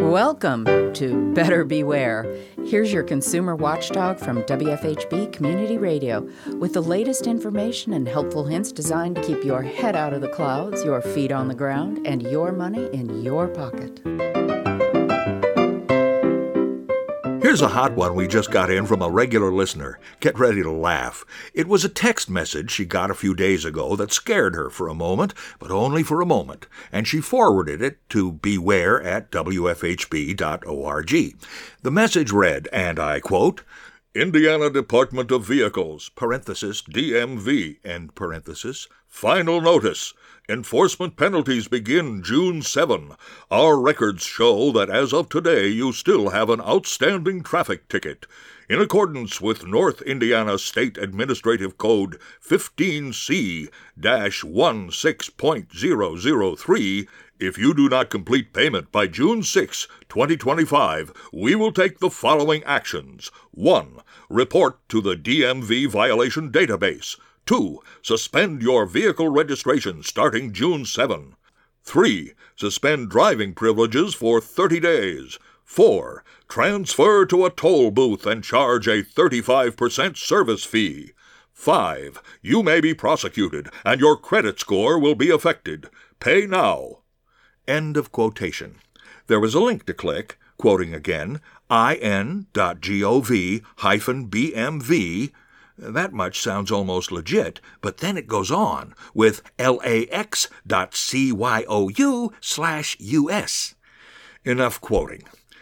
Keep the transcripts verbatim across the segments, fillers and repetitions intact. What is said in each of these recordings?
Welcome to Better Beware. Here's your consumer watchdog from W F H B Community Radio with the latest information and helpful hints designed to keep your head out of the clouds, your feet on the ground, and your money in your pocket. Here's a hot one we just got in from a regular listener. Get ready to laugh. It was a text message she got a few days ago that scared her for a moment, but only for a moment, and she forwarded it to beware at w f h b dot org. The message read, and I quote, Indiana Department of Vehicles, parenthesis, D M V, end parenthesis, final notice. Enforcement penalties begin June seventh. Our records show that as of today you still have an outstanding traffic ticket. In accordance with North Indiana State Administrative Code fifteen C sixteen point zero zero three, if you do not complete payment by June sixth, twenty twenty-five, we will take the following actions. one. Report to the D M V violation database. two. Suspend your vehicle registration starting June seventh. three. Suspend driving privileges for thirty days. four. Transfer to a toll booth and charge a thirty-five percent service fee. five. You may be prosecuted, and your credit score will be affected. Pay now. End of quotation. There was a link to click, quoting again, in dot gov hyphen b m v. That much sounds almost legit, but then it goes on with lax dot cyon slash us. Enough quoting.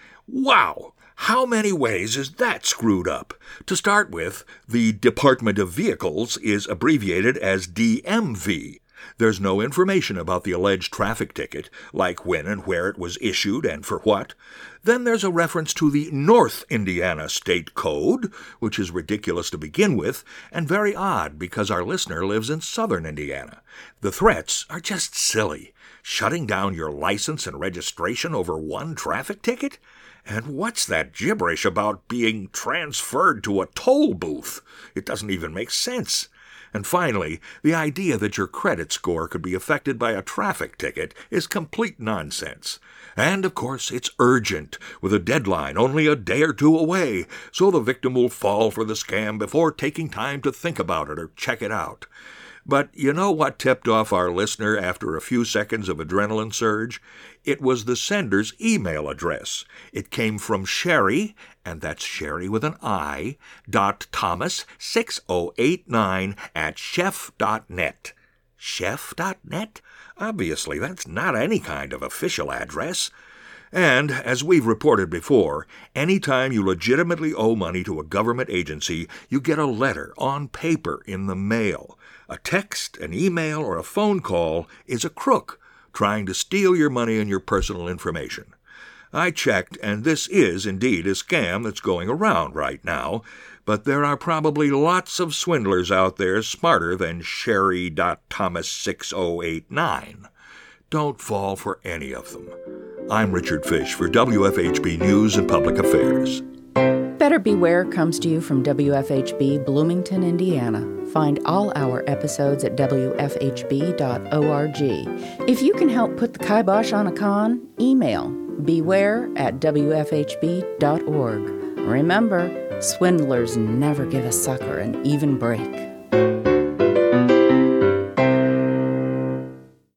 Wow! How many ways is that screwed up? To start with, the Department of Vehicles is abbreviated as D M V. There's no information about the alleged traffic ticket, like when and where it was issued and for what. Then there's a reference to the North Indiana State Code, which is ridiculous to begin with, and very odd because our listener lives in southern Indiana. The threats are just silly. Shutting down your license and registration over one traffic ticket? And what's that gibberish about being transferred to a toll booth? It doesn't even make sense. And finally, the idea that your credit score could be affected by a traffic ticket is complete nonsense. And, of course, it's urgent, with a deadline only a day or two away, so the victim will fall for the scam before taking time to think about it or check it out. But you know what tipped off our listener after a few seconds of adrenaline surge? It was the sender's email address. It came from Sherry, and that's Sherry with an I, dot Thomas six oh eight nine at chef dot net. chef dot net? Obviously, that's not any kind of official address. And, as we've reported before, any time you legitimately owe money to a government agency, you get a letter on paper in the mail. A text, an email, or a phone call is a crook trying to steal your money and your personal information. I checked, and this is indeed a scam that's going around right now, but there are probably lots of swindlers out there smarter than Sherry dot Thomas six oh eight nine. Don't fall for any of them. I'm Richard Fish for W F H B News and Public Affairs. Better Beware comes to you from W F H B Bloomington, Indiana. Find all our episodes at w f h b dot org. If you can help put the kibosh on a con, email beware at w f h b dot org. Remember, swindlers never give a sucker an even break.